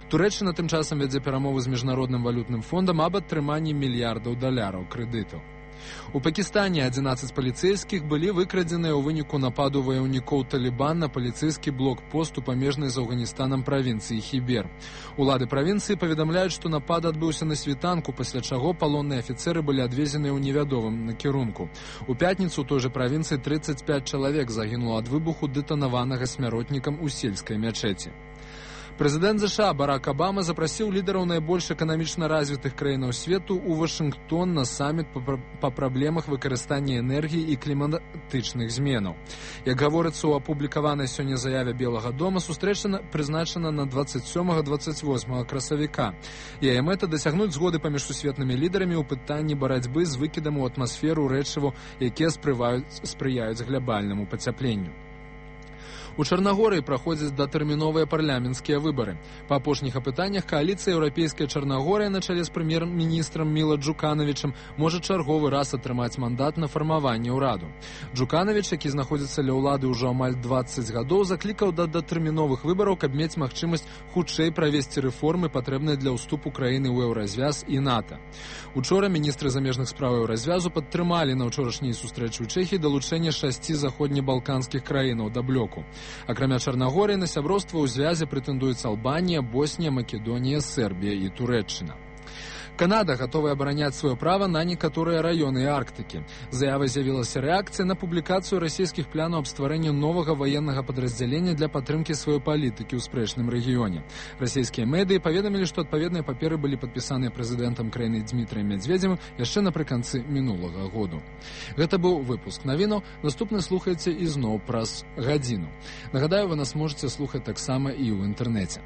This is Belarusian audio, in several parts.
Турэччына тым часам вядзе перамовы з міжнародным валютным фондам аб атрыманні мільярдаў даляраў крэдытаў. У Пакістане 11 паліцэйскіх былі выкрадзеныя ў выніку нападу ваяўнікоў Талібан на паліцэйскі блокпост у памежнай з Афганістанам правінцыі Хібер. Улады правінцыі паведамляюць, што напад адбыўся на світанку, пасля чаго палонныя афіцэры былі адвезеныя ў невядомым накірунку. У пятніцу у той жа правінцыі 35 чалавек загінула ад выбуху дэтанаванага смяротнікам у сельскай мячэці. Прэзідэнт ЗША Барак Абама запрасіў лідараў найбольш эканамічна развітых краінаў свету ў Вашынгтон на саміт па праблемах выкарыстання энергіі і кліматычных зменаў. Як гаворыцца ў апублікаванай сёння заяве Белага дома, сустрэча прызначана на 27-28 красавіка. Яе мэта дасягнуць згоды паміж сусветнымі лідарамі ў пытанні барацьбы з выкідам у атмасферу рэчываў, якія спрыяюць глобальнаму пацяпленню. У Чарнагорыі праходзяць датэрміновыя парламенцкія выбары. Па апошніх апытаннях кааліцыя Еўрапейская Чарнагорыя на чале з прэм'ер-міністрам Міла Джуканавічам можа чарговы раз атрымаць мандат на фармаванне ўраду. Джуканавіч, які знаходзіцца ля ўлады ўжо амаль 20 гадоў, заклікаў да датэрміновых выбараў, каб мець магчымасць хутчэй правесці рэформы, патрэбныя для ўступу краіны ў Еўразвяз і НАТО. Учора міністры замежных спраў Еўразвязу падтрымалі на ўчорашняй сустрэчы ў Чэхіі далучэнне 6 заходнебалканскіх краінаў да блоку. Акрамя Чарнагорыі на сяброўства ў звязе прэтэндуюць Албанія, Боснія, Македонія, Сербія і Турэччына. Канада гатовая абараняць сваё права на некаторыя раёны Арктыкі. Заявай з'явілася рэакцыя на публікацыю расійскіх планаў аб стварэнні новага ваеннага падраздзялення для падтрымкі сваёй палітыкі ў спрэчным рэгіёне. Расійскія медыі паведамілі, што адпаведныя паперы былі падпісаныя прэзідэнтам краіны Дмітрыем Медведзевым яшчэ напрыканцы мінулага году. Гэта быў выпуск навінаў. Наступны слухайце ізноў праз гадзіну. Нагадаю, вы нас можаце слухаць таксама і ў інтэрнэце.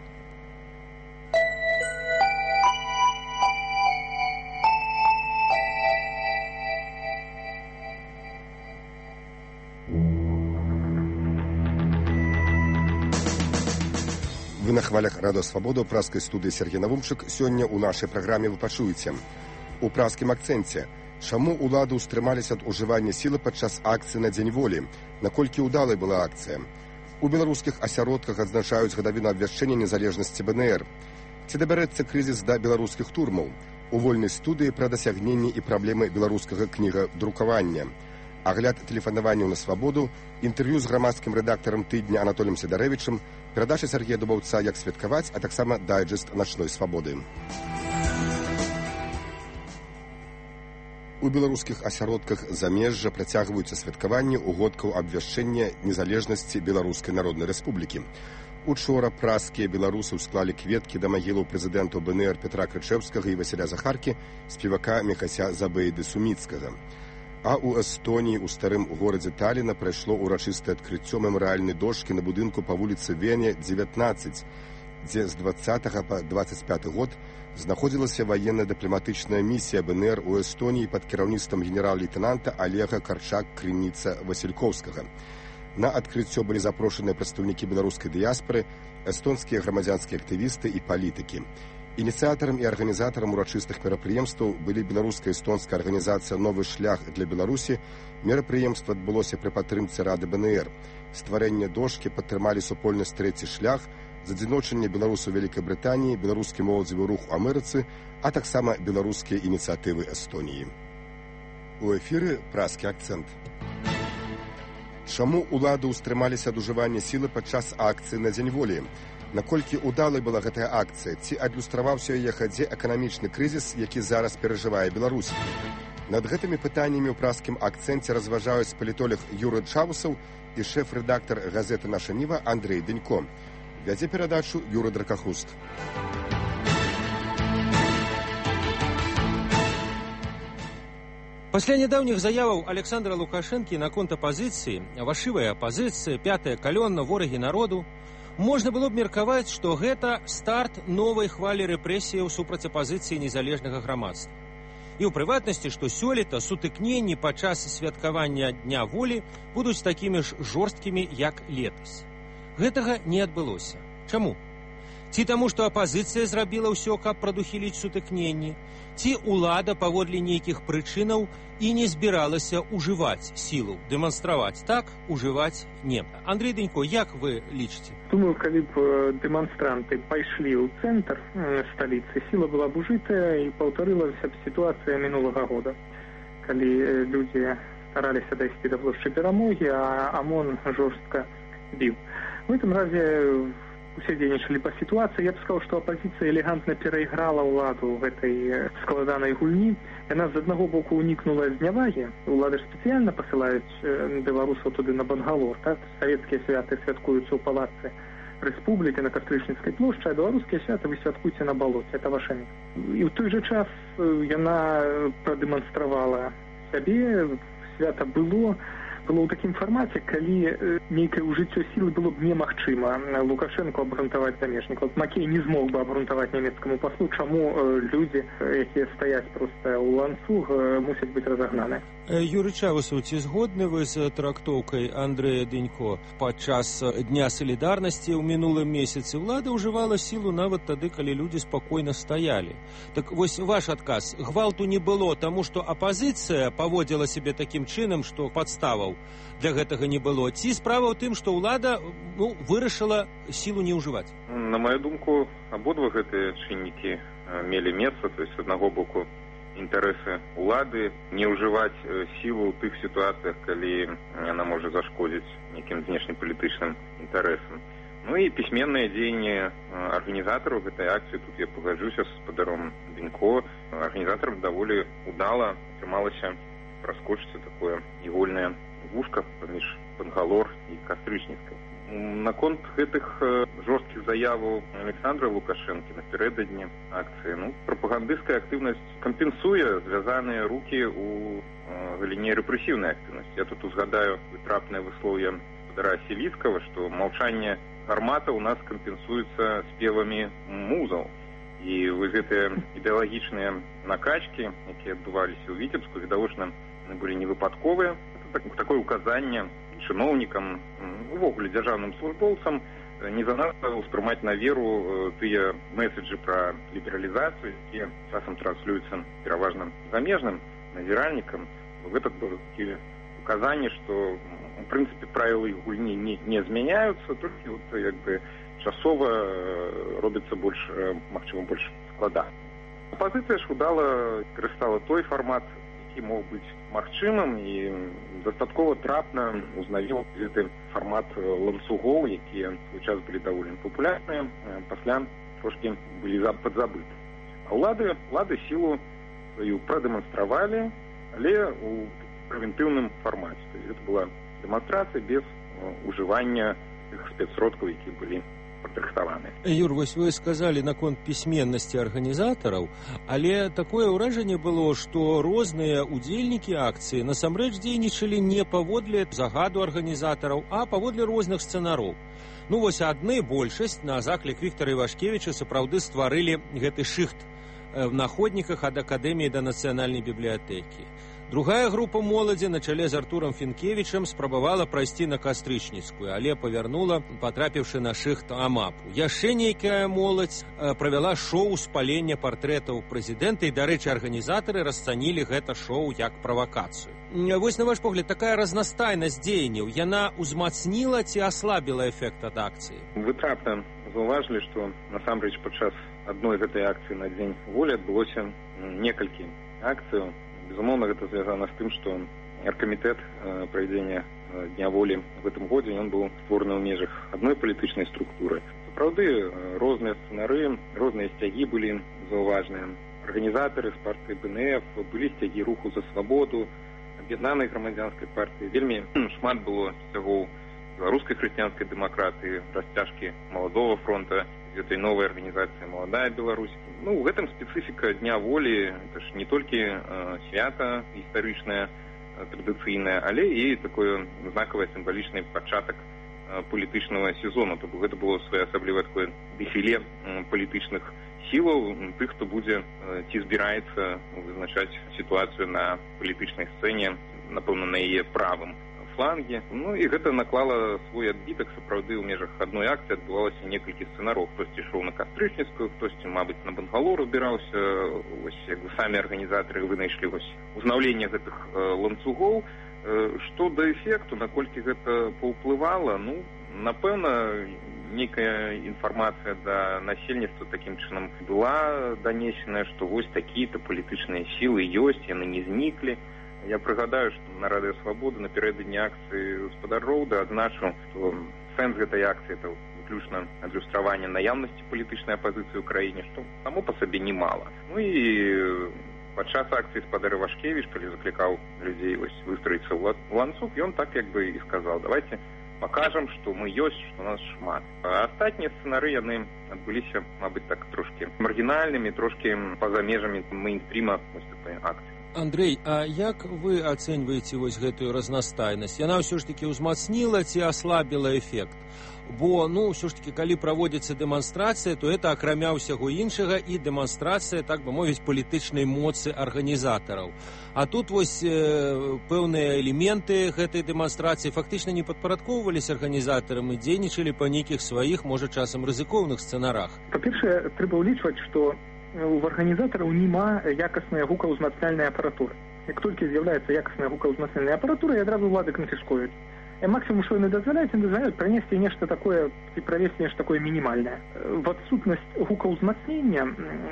Вы на хвалях Радио Свобода ў праскай студыі Сергей Навумчык. Сёння ў нашай праграме вы пачуеце. У праскім акцэнце. Чаму ўлады ўстрымаліся ад ужывання сілы падчас акцыі на Дзень волі? Наколькі ўдалай была акцыя? У беларускіх асяродках адзначаюць гадавіну абвяшчэння незалежнасці БНР. Ці дабярэцца крызіс да беларускіх турмаў? У вольнай студыі пра дасягненні і праблемы беларускага кнігадрукавання. Агляд тэлефанаванняў на свабоду, інтэрв'ю з грамадскім рэдактарам тыдня Анатоліем Сідарэвічым, перадача Сергея Дубаўца «Як святкаваць», а таксама дайджэст начной свабоды. У беларускіх асяродках замежжа працягваюцца святкаванні угодкаў абвяшчэння незалежнасці Беларускай Народнай Рэспублікі. Учора праскія беларусы ўсклалі кветкі да магілаў прэзідэнтаў БНР Петра Крычэўскага і Васіля Захаркі, спевака Міхася Забейды Суміцкага. А ў Эстоніі ў старым горадзе Таліна прайшло ўрачыстае адкрыццё мемарыяльнай дошкі на будынку па вуліцы Вене, 19, дзе з 20 па 25 год знаходзілася ваенна-дыпламатычная місія БНР у Эстоніі пад кіраўніцтвам генерал-лейтэнанта Олега Карчак-Крыніца-Васількоўскага. На адкрыццё былі запрошаныя прадстаўнікі беларускай дыяспары, эстонскія грамадзянскія актывісты і палітыкі. Ініцыятарам і арганізатарам урачыстых мерапрыемстваў былі беларуска-эстонская арганізацыя «Новы шлях для Беларусі». Мерапрыемства адбылося пры падтрымцы Рады БНР. Стварэнне дошкі падтрымалі супольнасць «Трэці шлях», задзіночанне беларусаў Вялікай Брытаніі, беларускі моладзевы рух у Амерыцы, а таксама беларускія ініцыятывы Эстоніі. У эфіры праскі акцэнт. Чаму ўлады ўстрымаліся ад ужывання сілы падчас акцыі на Дзень волі? Наколькі ўдалай была гэтая акцыя? Ці адлюстраваўся ў яе хадзе эканамічны крызіс, які зараз перажывае Беларусь? Над гэтымі пытаннямі ў праскім акцэнце разважаюць палітолог Юрый Чаусаў і шэф-рэдактар газеты «Наша Ніва» Андрей Денько. Вядзе перадачу Юрый Дракахруст. Пасля нядаўніх заяваў Александра Лукашэнкі наконт апазіцыі, вашывая апазіцыя, пятая калённа, ворагі народу, можна было б меркаваць, што гэта старт новай хвалі рэпрэсіяў супраць апазіцыі незалежнага грамадства. І ў прыватнасці, што сёлета сутыкненні падчас святкавання Дня волі будуць такімі ж жорсткімі, як летась. Гэтага не адбылося. Чаму? Ці таму, што апазіцыя зрабіла ўсё, каб прадухіліць сутыкненні? Ці ўлада паводле нейкіх прычынаў і не збіралася ўжываць сілу, дэманстраваць? Так, ўжываць не. Андрей Дынько, як вы лічыце? Думаю, калі б дэманстранты пайшлі ў цэнтр сталіцы, сіла была б ужытая і паўтарылася б сітуацыя мінулага года, калі людзі стараліся дайсці да плошчы Перамогі, а ОМОН жорстка біў. В этом разе усе дзейнічалі па сітуацыі. Я б сказаў, што апазіцыя элегантна перайграла ўладу в гэтай складанай гульні. Яна з аднаго боку ўнікнула знявагі. Улады ж спецыяльна пасылаюць беларусаў туды на Бангалор. Так? Савецкія святы святкуюцца ў палацы Рэспублікі на Кастрычніцкай плошчы, а беларускія святы вы святкуйце на балоце. Это ваша месца. І ў той жа час яна прадэманстравала сябе. Свята было ў такім фармаце, калі нейкае ўжыццё сілы было б немагчыма. Лукашенко абгрунтаваць замежнікаў. Макей не змог бы абгрунтаваць нямецкаму паслу, чаму людзі, якія стаяць проста ў ланцуг, мусяць быць разагнаны. Юрый Чавусаў, ці згодны вы з трактоўкай Андрэя Дынько? Падчас Дня салідарнасці ў мінулым месяцы ўлада ўжывала сілу нават тады, калі людзі спакойна стаялі. Так вось ваш адказ. Гвалту не было, таму што апазіцыя паводзіла сябе такім чынам, што падставаў для гэтага не было. Ці справа ў тым, што ўлада вырашыла сілу не ўжываць? На маю думку, абодва гэтыя чыннікі мелі месца, то есть з аднаго боку інтарэсы ўлады не ўжываць сілу ў тых сітуацыях, калі яна можа зашкодзіць нейкім знешнепалітычным інтарэсам. Ну і пісьменнае дзеянне арганізатараў гэтай акцыі, тут я пагаджуся з спадаром Дынько, арганізатарам даволі удала атрымалася праскочыцца такое ігольнае вушка паміж Бангалор і Кастрычніцкай. Наконт гэтых жорсткіх заяваў Александра Лукашэнкі напярэдадні акцыі, прапагандысцкая актыўнасць кампенсуе звязаныя рукі ў галіне рэпрэсіўнай актыўнасці. Я тут узгадаю вытрапнае выслоўе спадара Селіцкага, што маўчанне гармата ў нас кампенсуецца спевамі музаў. І вось гэтыя ідэалагічныя накачкі, якія адбываліся ў Віцебску, відавочна былі невыпадковыя. Такое указанне чыноўнікам, увогуле дзяржаўным службоўцам не занадта ўспрымаць на веру тыя месседжы пра лібералізацыю, якія часам транслююцца пераважна замежным назіральнікам. Гэта такія указанні, што у прынцыпе правілы гульні не змяняюцца, толькі часова робіцца больш, магчыма, больш складана. Апазіцыя ж удала карыстала той фармат, які мог быць магчымым, і дастаткова трапна узнавіў гэты фармат ланцугоў, якія ў свой час былі даволі папулярныя, пасля трошкі былі падзабыты. А ўлады сілу сваю прадэманстравалі, але ў прэвентыўным фармаце. Гэта была дэманстрацыя без ужывання тых спецсродкаў, якія былі падрыхтаваны. Юр, вось вы сказалі наконт пісьменнасці арганізатараў, але такое ўражанне было, што розныя удзельнікі акцыі насамрэч дзейнічалі не паводле загаду арганізатараў, а паводле розных сцэнароў. Вось адны, большасць, на заклік Віктара Івашкевіча сапраўды стварылі гэты шыхт на ходніках ад Акадэміі да Нацыянальнай бібліятэкі. Другая група моладзі на чале з Артурам Фінкевічам спрабавала прайсці на Кастрычніцкую, але павярнула, патрапіўшы на шыхт АМАПу. Яшчэ нейкая моладзь правяла шоу спалення партрэтаў прэзідэнта, і, дарэчы, арганізатары расцанілі гэта шоу як правакацыю. Вось, на ваш погляд, такая разнастайнасць дзеянняў, яна ўзмацніла ці аслабіла эфект ад акцыі? Вы трапна заўважылі, што насамрэч падчас адной гэтай акцыі на Дзень волі адбылося некалькі акцыяў. Безумоўна, гэта звязана з тым, што аргкамітэт правядзення Дня волі в гэтым годзе ён быў створаны ў межах адной палітычнай структуры. Сапраўды, розныя сцэнары, розныя сцягі былі заўважныя. Арганізатары з партыі БНФ, былі сцягі руху за свабоду, аб'яднанай грамадзянскай партыі. Вельмі шмат было сцягоў беларускай хрысціянскай дэмакратыі, расцяжкі маладога фронта, гэтай новай арганізацыі «Маладая Беларусь». У гэтым спецыфіка Дня волі, это ж не толькі свята гістарычнае, традыцыйнае, але і такое знакавае сімвалічны пачатак палітычнага сезону. То гэта было своеасаблівае такое дэфіле палітычных сілаў, тых, хто будзе ці збіраецца вызначаць сітуацыю на палітычнай сцэне, напэўна, на яе правым фланге. Ну і гэта наклала свой адбітак. Сапраўды, ў межах адной акцыі адбывалася некалькі сцэнараў. Хтосьці ішоў на Кастрычніцкую, хтосьці, мабыць, на Бангалор збіраўся. Вось, як бы самі арганізатары вынайшлі вось узнаўленне гэтых ланцугоў. Што да эфекту, наколькі гэта паўплывала, ну, напэўна, нейкая інфармацыя да насельніцтва такім чынам была данесеная, што вось такія-то палітычныя сілы ёсць, яны не зніклі. Я прыгадаю, што на Радыё Свабода напярэдадні акцыі «Гаспадар Роўда» адзначыў, што сэнс гэтай акцыі – это выключна адлюстраванне наяўнасці палітычнай апазіцыі ў краіне, што само па сабе немала. Ну і падчас акцыі «Спадар Івашкевіч», калі заклікаў людзей выстроіцца ў ланцуг, ён так як бы і сказаў: давайте пакажам, што мы ёсць, што нас шмат. А астатнія сцэнары, яны адбыліся, мабыць, так трошкі маргінальнымі, трошкі па-за межамі мейнстріма вось такой акцыі. Андрэй, а як вы ацэньваеце вось гэтую разнастайнасць? Яна ўсё ж такі ўзмацніла ці аслабіла эфект? Бо, ну, ўсё ж такі, калі праводзіцца дэманстрацыя, то это, акрамя ўсяго іншага, і дэманстрацыя, так бы мовіць, палітычнай моцы арганізатараў. А тут вось пэўныя элементы гэтай дэманстрацыі фактычна не падпарадкоўваліся арганізатарам і дзейнічалі па нейкіх сваіх, можа, часам рызыкоўных сцэнарах. Па-першае, трэба ўлічваць, што у арганізатараў няма якаснай гукаўзмацняльнай апаратуры. Як толькі з'яўляецца якасная гукаўзмацняльная апаратура, і адразу ўлады канфіскуюць. Максимум, что им дозволяют пронести нечто такое и провести нечто такое минимальное. В отсутность гукаўзмацнення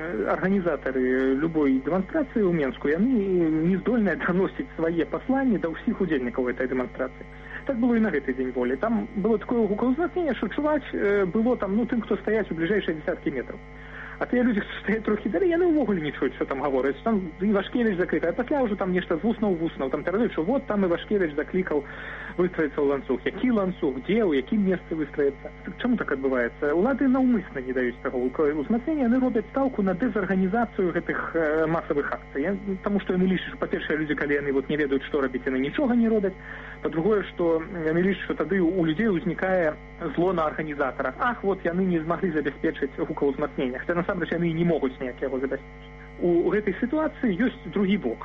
организаторы любой демонстрации у Менску, они не здольны доносить свои послания до всех удельников этой демонстрации. Так было и на гэты день волі. Там было такое гукаўзмацнення, что чуваць было там, ну, тым, кто стоять у ближайшие десятки метров. А тыя людзі, хто стаяць трохі далей, яны ўвогуле не чуюць, што там гавораць. Там Івашкевіч закрыты, а пасля ўжо там нешта з вуснаў, там перадаюць, што вот там Івашкевіч заклікаў выстроіцца ў ланцуг. Які ланцуг, дзе, у якім месцы выстроіцца? Чаму так адбываецца? Улады наўмысна не даюць таго ўзмацнення, яны робяць стаўку на дэзарганізацыю гэтых масавых акцый. Таму што яны лічаць, па-першае, людзі, калі яны не ведаюць, што рабіць, яны нічога не робяць. Па-другое, што яны лічаць, што тады у людзей узнікае зло на арганізатарах. Ах, вот яны не змаглі забяспечыць гукаўзмацнення. Хаця насамрэч яны не могуць ніяк яго забяспечыць. У гэтай сітуацыі ёсць другі бок.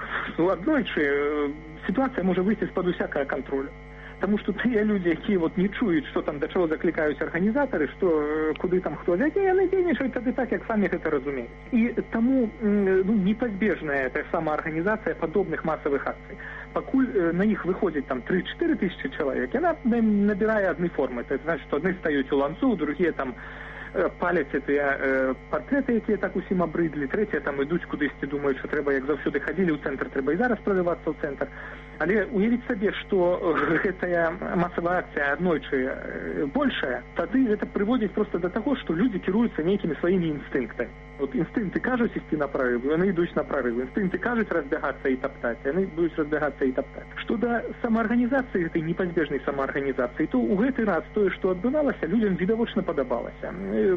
Аднойчы сітуацыя можа выйсці з-пад усякага кантролю. Таму што тыя людзі, якія не чуюць, што там да чаго заклікаюць арганізатары, што куды там хто вядзе, яны дзейнічаюць тады так, як самі гэта разумеюць. І таму непазбежная та сама арганізацыя падобных масавых акцый. Пакуль на іх выходзіць там 3-4 тысячи чалавек, яна набірае адны формы. Это значит, што адны стаюць у ланцу, другія там паляць тыя партрэты, якія так усім абрыдлі, трэція там ідуць кудысьці, думаюць, што трэба, як заўсёды хадзілі ў цэнтр, трэба і зараз прадавацца ў цэнтр. Але уявіць сабе, што гэтая масавая акцыя аднойчы большая, тады гэта прыводзіць проста да таго, што людзі кіруюцца нейкімі сваімі інстынктамі. Вот інстынкты кажуць ісці на прарыв, яны ідуць на прарыв. Інстынкты кажуць разбягацца і таптаць, яны будуць разбягацца і таптаць. Што да самаарганізацыі, гэтай непазбежнай самаарганізацыі, то ў гэты раз тое, што адбывалася, людзям відавочна падабалася.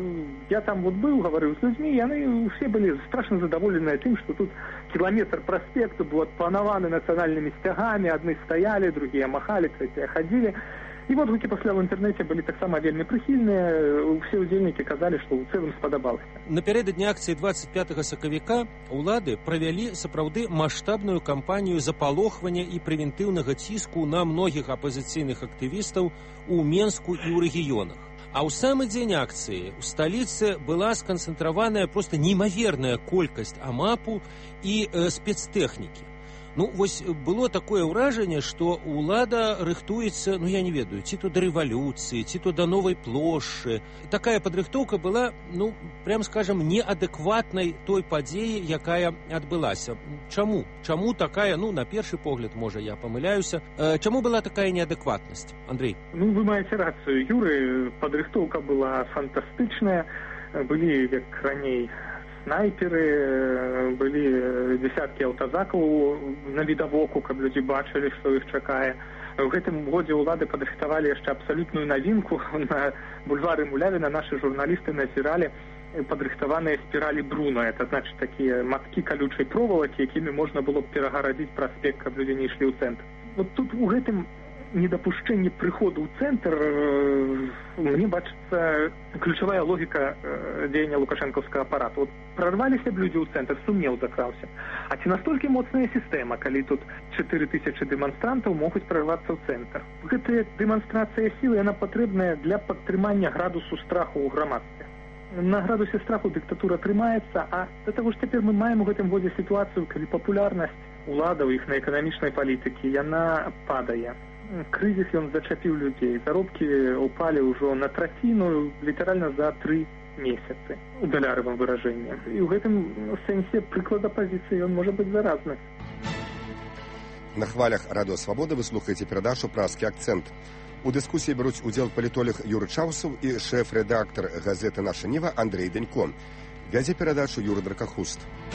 Я там быў, гаварыў з людзьмі, яны ўсе былі страшна задаволеныя тым, што тут кіламетр праспекту быў адпланаваны нацыянальнымі сцягамі, адны стаялі, другія махалі, трэція хадзілі. І водгукі пасля ў інтэрнэце былі таксама вельмі прыхільныя, усе ўдзельнікі казалі, што ў цэлым спадабалася. Напярэдадні акцыі 25 сакавіка ўлады правялі сапраўды маштабную кампанію запалохвання і прэвентыўнага ціску на многіх апазіцыйных актывістаў у Менску і ў рэгіёнах. А ў самы дзень акцыі ў сталіцы была сканцэнтраваная проста неймаверная колькасць амапу і спецтэхнікі. Ну, вось было такое ўражанне, што ўлада рыхтуецца, ну, я не ведаю, ці то да рэвалюцыі, ці то да новай плошчы. Такая падрыхтоўка была, ну, прям скажам, неадэкватнай той падзеі, якая адбылася. Чаму? Чаму такая, ну, на першы погляд, можа, я памыляюся, чаму была такая неадэкватнасць, Андрэй? Ну, вы маеце рацыю, Юры, падрыхтоўка была фантастычная, былі, як раней, снайперы, былі дзесяткі аўтазакаў на відавоку, каб людзі бачылі, што іх чакае. У гэтым годзе ўлады падрыхтавалі яшчэ абсалютную навінку. На бульвары Мулявіна нашы журналісты назіралі падрыхтаваныя спіралі Бруно. Это значит такія маткі калючай провалакі, якімі можна было б перагарадзіць праспект, каб людзі не ішлі ў цэнтр. Вот тут у гэтым недапушчэнне прыходу ў цэнтр мне бачыцца ключавая логіка дзеяння лукашэнкаўскага апарату. Вот прорваліся б людзі ў цэнтр, сумнеў закраўся. А ці настолькі моцная сістэма, калі тут 4000 дэманстрантаў могуць прорвацца ў цэнтр? Гэтая дэманстрацыя сілы, яна патрэбная для падтрымання градусу страху ў грамадстве. На градусе страху дыктатура трымаецца, а да таго ж цяпер мы маем у гэтым годзе сітуацыю, калі папулярнасць уладаў іх на эканамічнай палітыкі, яна падае. Крызіс ён зачапіў людзей, заробкі упалі ўжо на траціну, літаральна за 3 месяцы у даляровым выражэнні. І ў гэтым сэнсе прыклад апазіцыі ён можа быць заразны. На хвалях Радыё Свабода вы слухаеце перадачу «Празкі акцэнт». У дыскусіі бяруць удзел палітолог Юры Чаўсаў і шэф-рэдактар газеты «Наша Ніва» Андрэй Данько. Вядзе перадачу Юры Дракахуст.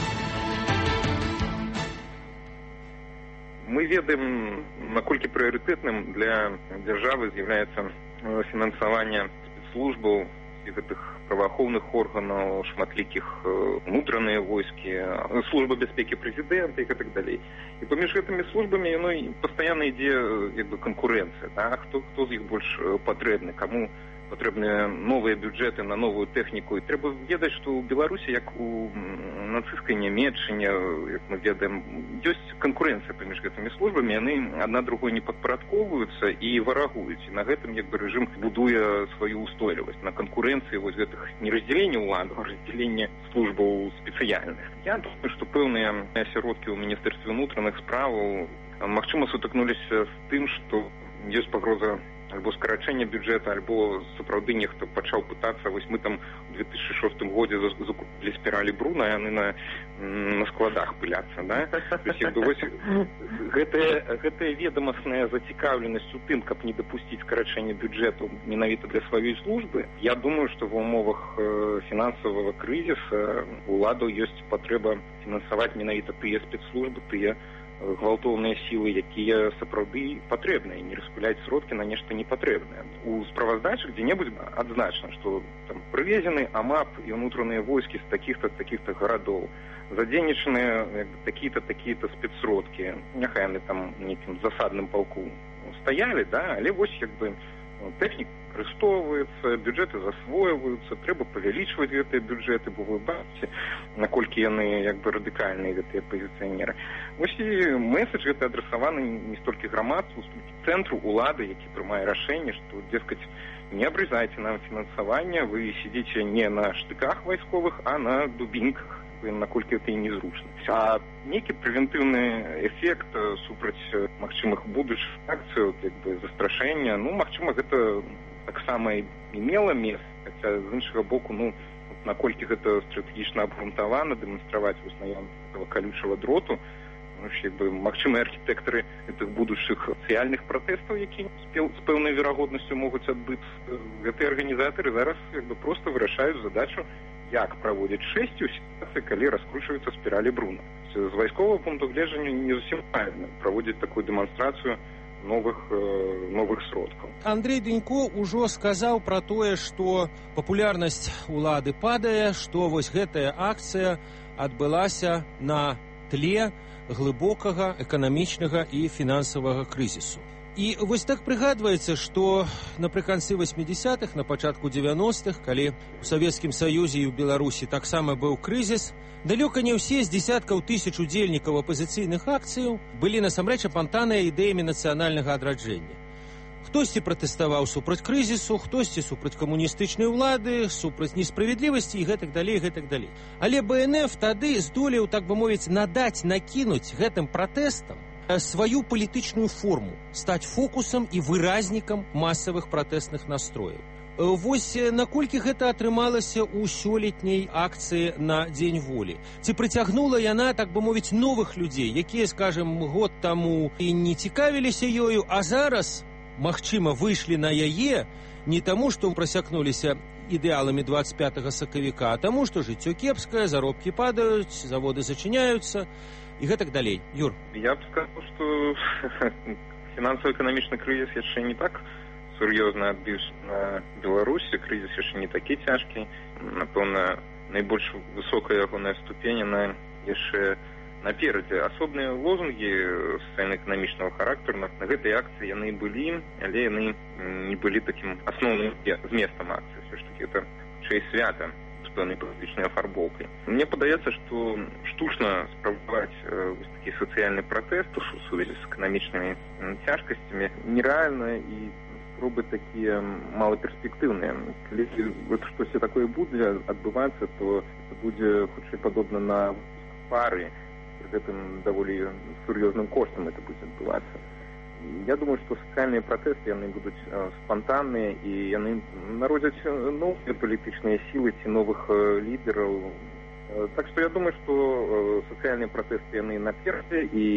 Мы ведаем, наколькі прыярытэтным для дзяржавы з'яўляецца фінансаванне спецслужбаў і гэтых праваахоўных органаў, шматлікіх унутраныя войскі, служба бяспекі прэзідэнта і так далей. І паміж гэтымі службамі яно пастаянна ідзе канкурэнцыя, да? Хто з іх больш патрэбны, каму патрэбныя новыя бюджэты на новую тэхніку. І трэба ведаць, што ў Беларусі, як у нацысцкай Нямецчыне, як мы ведаем, ёсць канкурэнцыя паміж гэтымі службамі, яны адна другой не падпарадкоўваюцца і варагуюць. І на гэтым рэжым будуе сваю устойлівасць. На канкурэнцыі вось гэтых не раздзялення ўладаў, а раздзялення службаў спецыяльных. Я думаю, што пэўныя асяродкі ў Міністэрстве ўнутраных справаў магчыма сутыкнуліся з тым, што ёсць пагроза альбо скарачэння бюджэта, альбо сапраўды нехта пачаў пытацца, вось мы там у 2006 годзе закупілі спіралі Бруна, яны на складах пыляцца, да? Вось гэтая ведамасная зацікаўленасць у тым, каб не дапусціць скарачэння бюджэту менавіта для сваёй службы. Я думаю, што ва ўмовах фінансавага крызіса уладаў ёсць патрэба фінансаваць менавіта тыя спецслужбы, тыя гвалтоўныя сілы, якія сапраўды патрэбныя, не распыляць сродкі на нешта непатрэбнае. У справаздачах дзе-небудзь адзначана, што там прывезены АМАП і ўнутраныя войскі з такіх-то гарадоў, задзейнічаныя такія-то спецсродкі, няхай яны там нейкім засадным палку стаялі, да, але вось тэхніка выкарыстоўваецца, бюджэты засвойваюцца, трэба павялічваць гэтыя бюджэты, бо вы бачыце, наколькі яны радыкальныя, гэтыя пазіцыянеры. Вось і месседж гэты адрасаваны не столькі грамадству, столькі цэнтру улады, які прымае рашэнне, што, дескаць, не абрызайце нам фінансаванне, вы сидзіце не на штыках вайсковых, а на дубінках, наколькі гэта і незручна. А нейкі прэвентыўны эфект супраць магчымых будучых акцый, застрашэння, магчыма, гэта таксама і мела месца, хаця з іншага боку, наколькі гэта стратэгічна абгрунтавана, дэманстраваць наяўнасць калючага дроту, магчыма, архітэктары гэтых будучых сацыяльных пратэстаў, якія з пэўнай верагоднасцю могуць адбыцца. Гэтыя арганізатары зараз проста вырашаюць задачу, як праводзіць шэсцю сітуацыі, калі раскручваюцца спіралі Бруна. З вайсковага пункту гледжання не зусім правільна праводзіць такую дэманстрацыю новых сродкаў. Андрэй Данько ўжо сказаў пра тое, што папулярнасць улады падае, што вось гэтая акцыя адбылася на тле глыбокага эканамічнага і фінансавага крызісу. І вось так прыгадваецца, што напрыканцы 80-х, на пачатку 90-х, калі у Савецкім Саюзе і ў Беларусі таксама быў крызіс, далёка не ўсе з дзесяткаў тысяч удзельнікаў апазіцыйных акцыяў былі насамрэч апантаныя ідэямі нацыянальнага адраджэння. Хтосьці пратэставаў супраць крызісу, хтосьці супраць камуністычнай улады, супраць несправядлівасці і гэтак далей, гэтак далей. Але БНФ тады здолеў, так бы мовіць, накінуць гэтым пратэстам сваю палітычную форму, стаць фокусам і выразнікам масавых пратэстных настрояў. Вось наколькі гэта атрымалася ў сёлетняй акцыі на Дзень волі? Ці прыцягнула яна, так бы мовіць, новых людзей, якія, скажем, год таму і не цікавіліся ёю, а зараз, магчыма, выйшлі на яе не таму, што прасякнуліся ідэаламі 25 сакавіка, а таму, што жыццё кепскае, заробкі падаюць, заводы зачыняюцца, і гэтак далей. Юр. Я б сказаў, што фінансава-эканамічны крызіс яшчэ не так сур'ёзна адбіўся на Беларусі, крызіс яшчэ не такі цяжкі. Напэўна, найбольш высокая ягоная ступень, яна яшчэ наперадзе. Асобныя лозунгі сацыяльна-эканамічнага характару на гэтай акцыі яны былі, але яны не былі такім асноўным зместам акцыі. Все ж таки это хутчэй свята з пэўнай палітычнай афарбоўкай. Мне падаецца, што штучна спрабаваць такі сацыяльны пратэст у сувязі з эканамічнымі цяжкасцямі нерэальна і спробы такія малаперспектыўныя. Калі штосьці такое будзе адбывацца, то будзе хутчэй падобна на пары, пры гэтым даволі сур'ёзным коштам это будзе адбывацца. Я думаю, што сацыяльныя пратэсты яны будуць спантанныя і яны народзяць новыя палітычныя сілы ці новых лідараў. Так што я думаю, што сацыяльныя пратэсты яны наперадзе і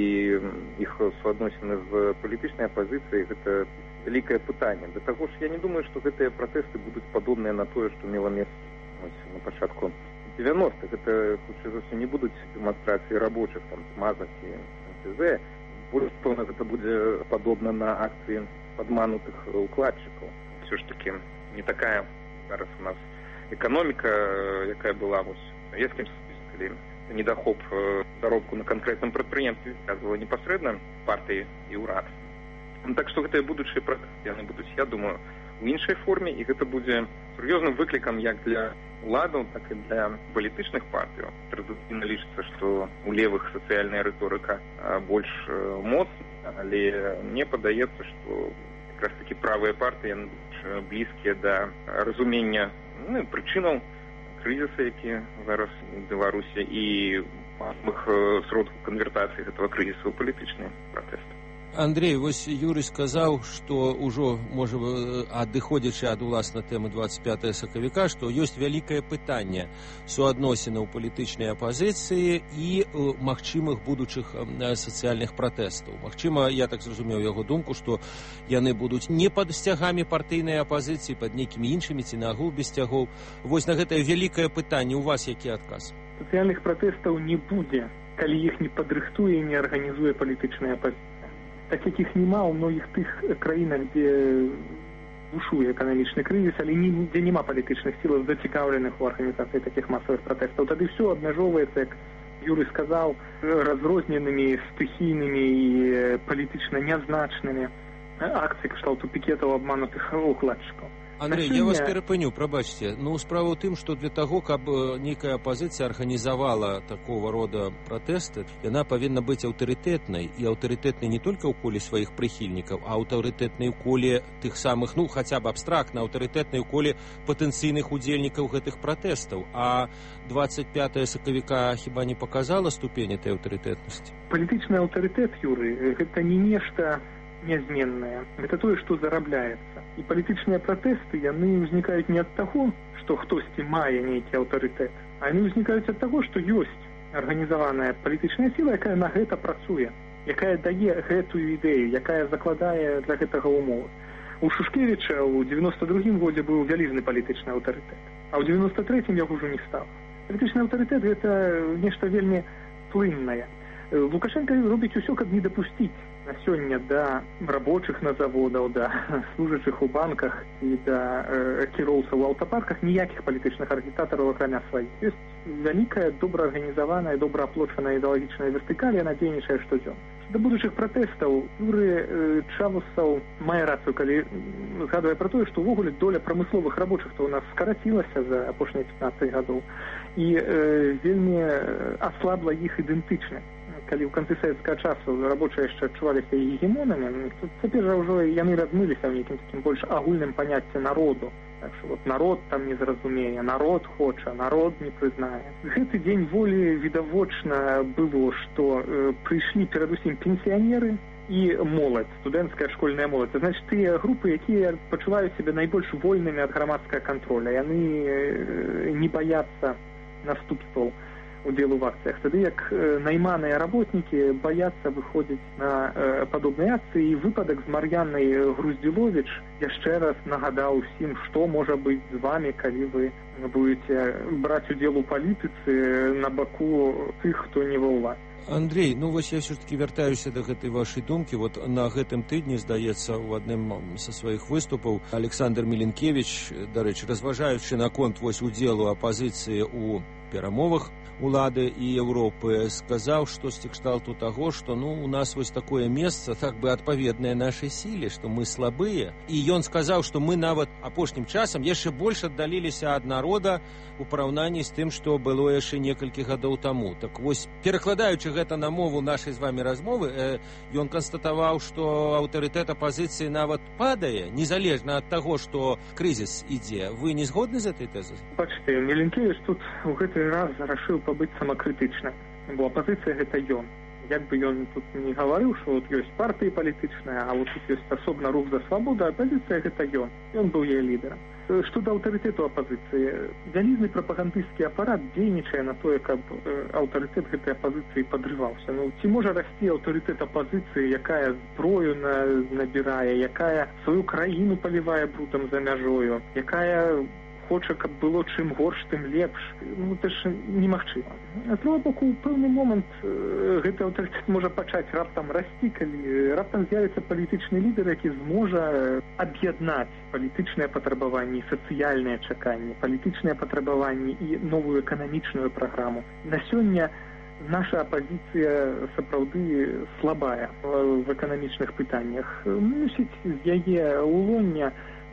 іх суадносіны з палітычнай апазіцыяй гэта вялікае пытанне. Да таго ж я не думаю, што гэтыя пратэсты будуць падобныя на тое, што мела месца на пачатку 90-х. Это хутчэй за ўсё не будуць дэманстрацыі рабочых, там, МАЗа ці МТЗ. Больш пэўна, гэта будзе падобна на акцыі падманутых укладчыкаў. Все ж таки не такая зараз у нас эканоміка, якая была вось в Савецкім Саюзе, калі недахоп заробку на канкрэтным прадпрыемстве звязвала непасрэдна партыі і ўрад. Так што гэтыя будучыя пратэсты яны будуць, я думаю, у іншай форме, і гэта будзе сур'ёзным выклікам як для уладаў, так і для палітычных партыяў. Традыцыйна лічыцца, што у левых сацыяльная рыторыка больш моцная, але мне падаецца, што якраз такі правыя партыі яны блізкія да разумення прычынаў крызіса, які зараз у Беларусі, і магчымых сродкаў канвертацыі гэтага крызісу ў палітычныя пратэсты. Андрей, вось Юрый сказаў, што ўжо, можа, адыходзячы ад уласна тэмы 25 сакавіка, што ёсць вялікае пытанне суадносінаў палітычнай апазіцыі і магчымых будучых сацыяльных пратэстаў. Магчыма, я так зразумеў яго думку, што яны будуць не пад сцягамі партыйнай апазіцыі, пад нейкімі іншымі ці нагул без сцягоў. Вось на гэтае вялікае пытанне у вас які адказ? Сацыяльных пратэстаў не будзе, калі іх не падрыхтуе і не арганізуе палітычная апазіцыя. Так як іх няма ў многіх тых краінах, дзе бушуе эканамічны крызіс, але дзе няма палітычных сілаў, зацікаўленых у арганізацыі такіх масавых пратэстаў. Тады ўсё абмяжоўваецца, як Юрый сказаў, разрозненымі, стыхійнымі і палітычна нязначнымі акцыі кшталту пікетаў абманутых укладчыкаў. Андрей, я вас перапыню, прабачце. Ну, справа ў тым, што для таго, каб нейкая апазіцыя арганізавала такого рода пратэсты, яна павінна быць аўтарытэтнай, і аўтарытэтнай не толькі ў коле сваіх прыхільнікаў, а аўтарытэтнай у коле тых самых, ну, хаця б абстрактна, аўтарытэтнай у коле патэнцыйных удзельнікаў гэтых пратэстаў. А 25 сакавіка хіба не паказала ступень этой аўтарытэтнасці? Палітычны аўтарытэт, Юрый, гэта не нешта нязменнае. Гэта тое, што зарабляецца. І палітычныя пратэсты, яны ўзнікаюць не ад таго, што хтосьці мае нейкі аўтарытэт, а яны ўзнікаюць ад таго, што ёсць арганізаваная палітычная сіла, якая на гэта працуе, якая дае гэтую ідэю, якая закладае для гэтага умовы. У Шушкевіча ў 92-м годзе быў вялізны палітычны аўтарытэт, а ў 93-м яго ўжо не стала. Палітычны аўтарытэт – гэта нешта вельмі плыннае. Лукашенко робіць усё, каб не дапусціць на сёння да рабочых на заводаў, да служачых у банках і да кіроўцаў у аўтапарках ніякіх палітычных агітатараў акрамя сваіх. Ёсць вялікая, добра арганізаваная, добра аплочаная ідэалагічная вертыкаль, яна дзейнічае штодзённа. Да будучых пратэстаў Юры Чавусаў мае рацыю, калі згадвае пра тое, што ўвогуле доля прамысловых рабочых то ў нас скарацілася за апошнія 15 гадоў і вельмі аслабла іх ідэнтычнасць. Калі ў канцы савецкага часу рабочыя яшчэ адчуваліся гегемонамі, то цяпер жа ўжо яны размыліся ў нейкім такім больш агульным паняцці народу. Так што вот народ там не зразумее, народ хоча, народ не прызнае. Гэты дзень волі відавочна было, што прыйшлі перадусім пенсіянеры і моладзь, студэнцкая школьная моладзь. Значыць, тыя групы, якія пачуваюць сябе найбольш вольнымі ад грамадскага кантроля, яны не баяцца наступстваў удзелу в акцыях. Тады як найманыя работнікі баяцца выходзіць на падобныя акцыі, і выпадак з Мар'янай Груздзіловіч яшчэ раз нагадаў усім, што можа быць з вамі, калі вы будете браць удзел у палітыцы на баку тых, хто не ва ўладзе. Андрей, ну вось я все-таки вяртаюся да гэтай вашай думкі. Вот на гэтым тыдні, здаецца, у адным са сваіх выступаў Александр Міленкевіч, дарэчы, разважаючы наконт вось удзелу апазіцыі у перамовах улады і Еўропы, сказаў штосьці кшталту таго, што у нас вось такое месца, так бы адпаведнае нашай сіле, што мы слабыя. І ён сказаў, што мы нават апошнім часам яшчэ больш аддаліліся ад народа у параўнанні з тым, што было яшчэ некалькі гадоў таму. Так вось, перакладаючы гэта на мову нашай з вамі размовы, ён канстатаваў, што аўтарытэт апазіцыі нават падае, незалежна ад таго, што крызіс ідзе. Вы не згодны з этой тэзай? Бачыце, Міленкевіч тут у гэты раз рашыў пабыць самакрытычна, бо апазіцыя гэта ён. Як бы ён тут не гаварыў, што вот ёсць партыі палітычныя, а вот тут ёсць асобна рух за свабоду, апазіцыя гэта ён. Ён быў яе лідарам. Што да аўтарытэту апазіцыі, вялізны прапагандысцкі апарат дзейнічае на тое, каб аўтарытэт гэтай апазіцыі падрываўся. Ці можа расці аўтарытэт апазіцыі, якая зброю набірае, якая сваю краіну палівае брудам за мяжою, якая хоча, каб было чым горш, тым лепш. Гэта ж немагчыма. А з другога боку, у пэўны момант гэты аўтарытэт можа пачаць раптам расці, калі раптам з'явіцца палітычны лідар, які зможа аб'яднаць палітычныя патрабаванні, сацыяльныя чаканні, палітычныя патрабаванні і новую эканамічную праграму. На сёння наша апазіцыя сапраўды слабая в эканамічных пытаннях. Мусіць з яе улоння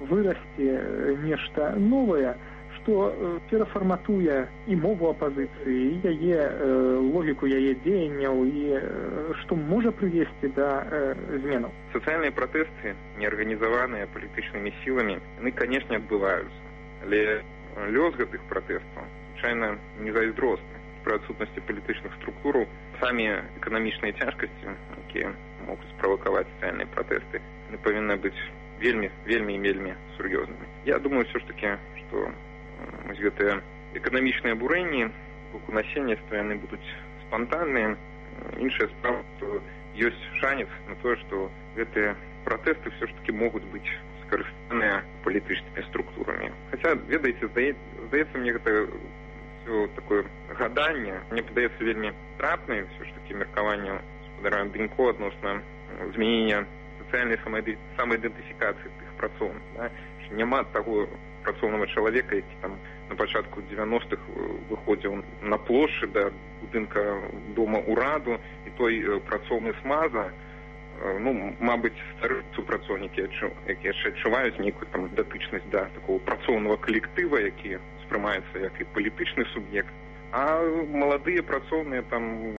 вырасце нешта новае, што перафарматуе і мову апазіцыі, і яе логіку яе дзеянняў, і што можа прывесці да зменаў. Сацыяльныя пратэсты, неарганізаваныя палітычнымі сіламі, яны, канешне, адбываюцца. Але лёс гэтых пратэстаў, звычайна, не зайздросны. Пры адсутнасці палітычных структураў самі эканамічныя цяжкасці, якія могуць справакаваць сацыяльныя пратэсты, не павінны быць вельмі і вельмі сур'ёзнымі. Я думаю, все ж таки, што гэтыя эканамічныя абурэнні боку насельніцтва, яны будуць спантанныя. Іншая справа, што ёсць шанец на тое, што гэтыя пратэсты все ж таки могуць быць скарыстаныя палітычнымі структурамі. Хаця, ведаеце, здаецца мне гэта все такое гаданне, мне падаецца вельмі трапнае все ж таки меркаванне гаспадара Бенько адносна змянення сацыяльнай самаідэнтыфікацыі тых працоўных. Да? Няма таго працоўнага чалавека, які там на пачатку 90-х выходзіў на плошчы да будынка дома ўраду, і той працоўны смаза, мабыць, стары супрацоўнікі, які яшчэ адчуваюць нейкую там датычнасць да такого працоўнага калектыва, які успрымаецца як і палітычны суб'ект, а маладыя працоўныя там